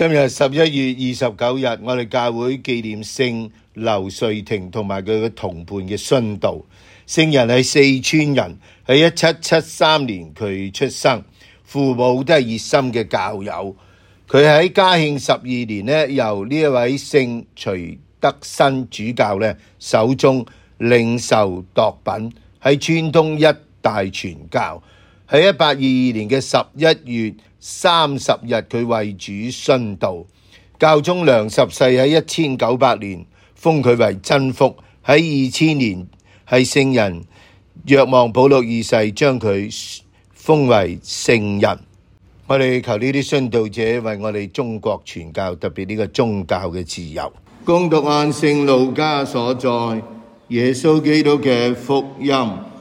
今日11月29日，我哋教會紀念聖劉瑞婷同埋佢嘅同伴嘅殉道。聖人係四川人，喺1773年佢出生，父母都係熱心嘅教友。佢喺嘉慶12年呢，由呢一位聖徐德新主教呢手中領受鐸品，喺川東一帶傳教。喺1822年嘅11月30日，佢為主殉道。教宗良十世喺1900年封佢為真福，喺2000年係聖人若望保祿二世將佢封為聖人。我哋求呢啲殉道者為我哋中國傳教，特別呢個宗教嘅自由。恭讀按聖路加所載耶穌基督嘅福音。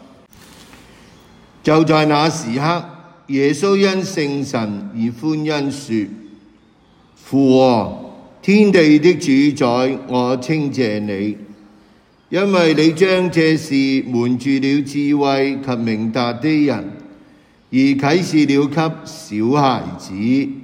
就在那時刻，耶穌因聖神而歡欣說：父啊，天地的主宰，我稱謝你，因為你將這事瞞住了智慧及明達的人，而啟示了給小孩子。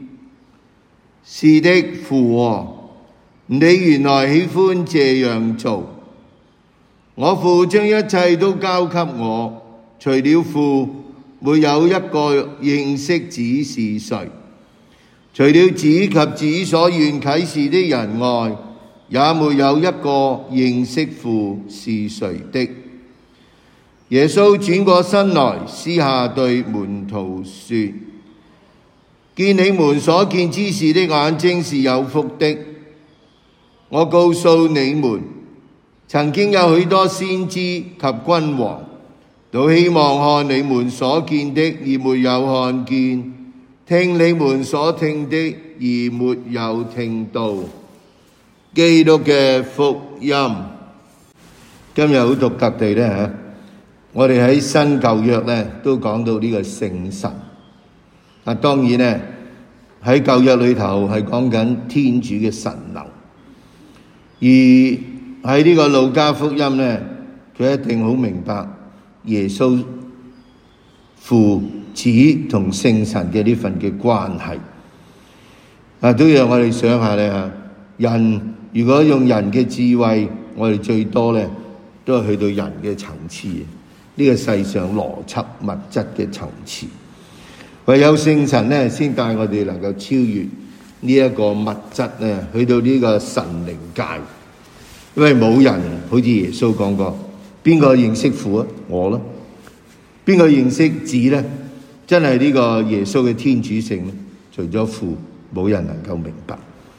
是的，父啊，你原來喜歡這樣做。我父將一切都交給我，除了父，沒有一個認識子是誰；除了子及子所願啟示的人外，也沒有一個認識父是誰的。耶穌轉過身來，私下對門徒說：見你們所見之事的眼睛是有福的。我告訴你們，曾經有許多先知及君王都希望看你們所見的而沒有看見，聽你們所聽的而沒有聽到。基督嘅福音。今日好獨特地呢，我哋喺新舊約呢都講到呢個聖神。當然呢，喺舊約裏頭係講緊天主嘅神能，而喺呢個路加福音呢，佢一定好明白耶穌父子同聖神嘅呢份嘅關係。都讓我哋想下呢，人如果用人嘅智慧，我哋最多呢都係去到人嘅層次，呢個世上邏輯物質嘅層次。唯有聖神呢，先帶我哋能夠超越呢一個物質呢，去到呢個神靈界。因為冇人好似耶穌講過，邊個認識父啊？我咯。邊個認識子呢？真係呢個耶穌嘅天主性，除咗父，冇人能夠明白。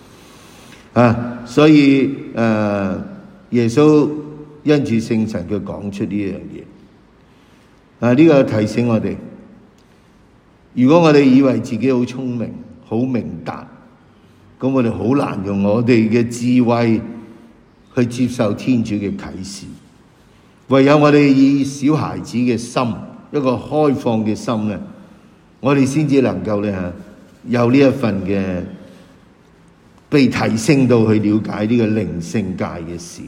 所以耶穌因住聖神，佢講出呢樣嘢。呢個提醒我哋，如果我哋以為自己好聰明、好明達，咁我哋好難用我哋嘅智慧去接受天主嘅啟示。唯有我哋以小孩子嘅心，一個開放嘅心咧，我哋先至能夠咧有呢一份嘅被提升到去了解呢個靈性界嘅事。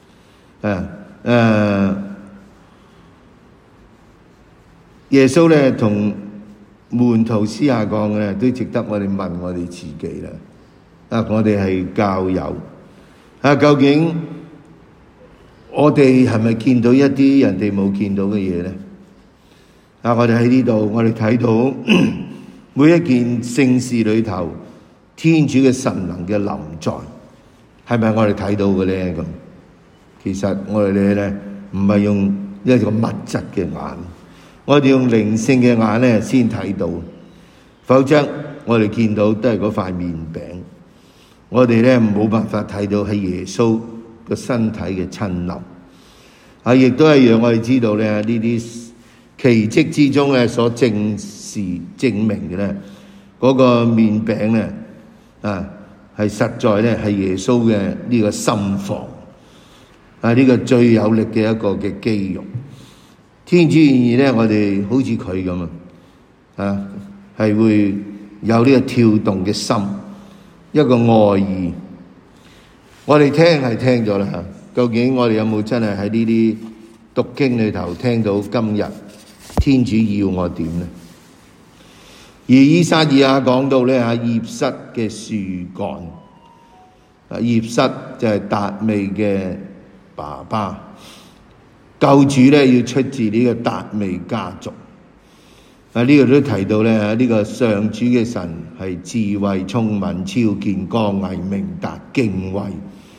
耶穌咧同門徒私下講嘅都值得我哋問我哋自己啦。我哋係教友，究竟我哋係咪見到一啲人哋冇見到嘅嘢咧？我哋喺呢度，我哋睇到每一件聖事裏頭，天主嘅神能嘅臨在，係咪我哋睇到嘅咧？咁其實我哋咧唔係用一個物質嘅眼，我哋用靈性嘅眼咧先睇到，否則我哋見到都係嗰塊麵餅，我哋咧冇辦法睇到係耶穌個身體嘅親臨。亦都係讓我哋知道咧呢啲奇蹟之中咧所證明嘅咧，嗰個麵餅咧係實在咧係耶穌嘅呢個心房，呢個最有力嘅一個嘅肌肉。天主願意咧，我哋好似佢咁係會有呢個跳動嘅心，一個愛意。我哋聽係聽咗啦，究竟我哋有冇真係喺呢啲讀經裏頭聽到今日天主要我點呢？ 以撒意亞講到咧葉瑟嘅樹幹，葉瑟就係達味嘅爸爸，救主咧要出自呢個達味家族。呢個都提到咧，呢個上主嘅神係智慧聰敏、超見剛毅、明達敬畏。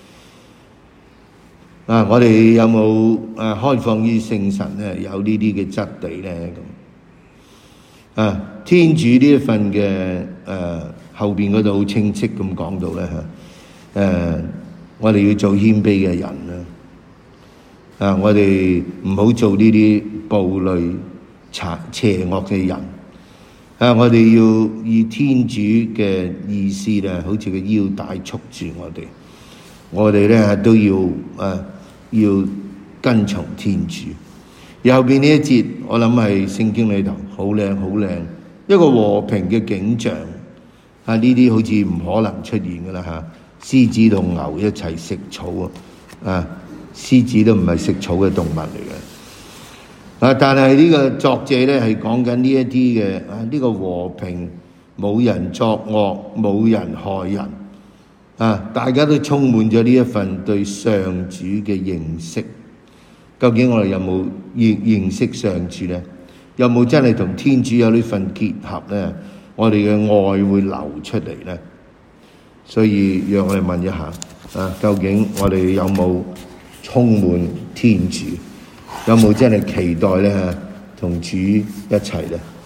我哋有冇開放於聖神咧？有呢啲嘅質地咧咁。天主呢一份嘅後邊嗰度好清晰咁講到咧我哋要做謙卑嘅人啦。我哋唔好做呢啲暴戾邪惡嘅人。我哋要以天主嘅意思咧，好似個腰帶束住我哋。我哋咧都要跟從天主。而後邊呢一節，我諗係聖經裏頭好靚好靚一個和平嘅景象。呢啲好似唔可能出現噶啦獅子同牛一齊食草獅子都唔係食草嘅動物嚟嘅。但係呢個作者咧係講緊呢一啲嘅呢個和平，冇人作惡，冇人害人大家都充滿咗呢一份對上主嘅認識。究竟我哋有冇認識上主呢？有冇真係同天主有呢份結合呢？我哋嘅愛會流出嚟呢？所以讓我哋問一下究竟我哋有冇充滿天主？有冇真係期待呢？同主一齊呢？